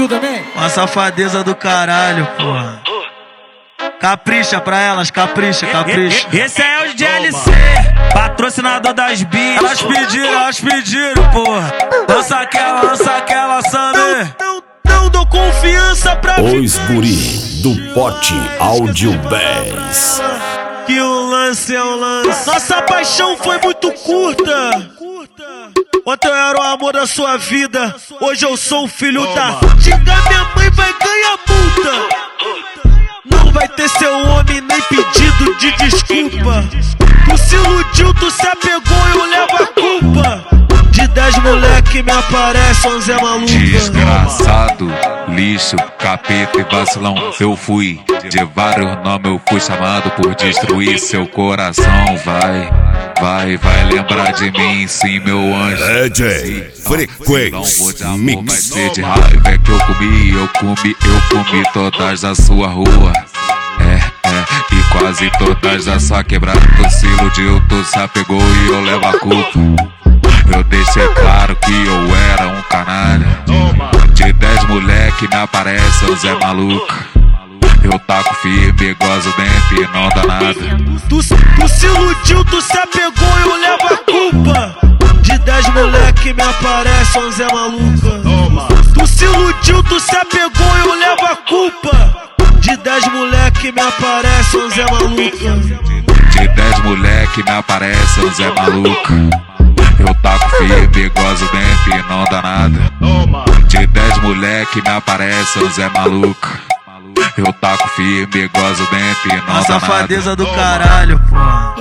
Tu também? Uma safadeza do caralho, porra. Capricha pra elas, capricha. Esse é o DLC, patrocinador das bichas. Elas pediram, porra. Lança aquela, sabe? Não dou confiança pra Os guri do Pote Áudio Bass. que o lance é o lance. Nossa paixão foi muito curta. Ontem eu era o amor da sua vida, hoje eu sou o filho da... Xingar minha mãe vai ganhar multa. Não vai ter seu homem nem pedido de desculpa. Tu se iludiu, tu se apegou e eu levo a culpa. De 10 moleque me aparece 11 é maluca. Desgraçado, lixo, capeta e vacilão. Eu fui de vários nomes, eu fui chamado por destruir seu coração. Vai lembrar de mim, sim, meu anjo. DJ Frequência Mix. Vai ser de raiva é que eu comi todas da sua rua. E quase todas da sua quebrada. Tu se iludiu, tu se apegou e eu levo a culpa. Eu deixei claro que eu era um canalha. De 10 moleque me aparece o Zé Maluco. Eu taco firme, gozo dentro e não dá nada. Tu se iludiu, tu se apegou e eu levo a culpa. De 10 moleque me aparece 11 é maluca. Tu se iludiu, tu se apegou e eu levo a culpa. De 10 moleque me aparece 11 é maluca. De 10 moleque me aparece 11 é maluca. Eu taco firme, gozo dentro e não dá nada. De 10 moleque me aparece 11 é maluca. Eu taco firme, gozo dentro e não dá nada. Uma safadeza do caralho, porra.